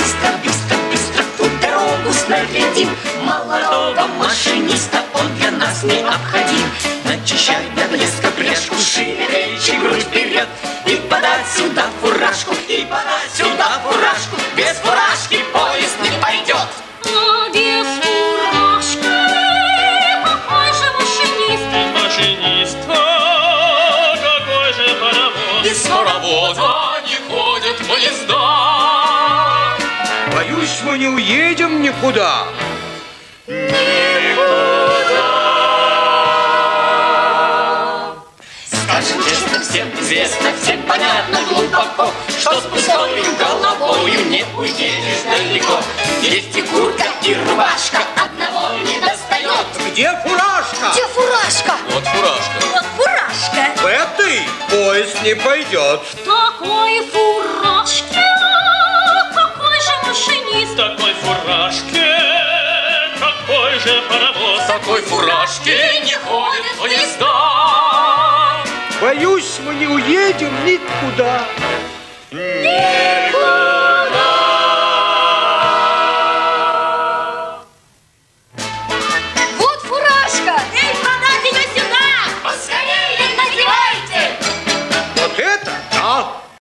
быстро, быстро, быстро в ту дорогу снарядим. Молодого машиниста он для нас необходим. Начищай до блеска пряжку, шире речи, грудь вперед. И подать сюда фуражку, и подать сюда фуражку. Без фуражки поезд не пойдет. А без фуражки какой же машинист? Машинист, а какой же паровоз? Без паровоза не ходят поезда. Боюсь, мы не уедем никуда. Скажем честно, всем известно, всем понятно глубоко, что с пустою головою не уедешь далеко. Есть и куртка, и рубашка, одного не достает. Где фуражка? Где фуражка? Вот фуражка. Вот фуражка. В этой поезд не пойдет. В такой фуражке какой же машинист? В такой фуражке какой же паровоз? В такой фуражке не ходят поезда. Боюсь, мы не уедем никуда.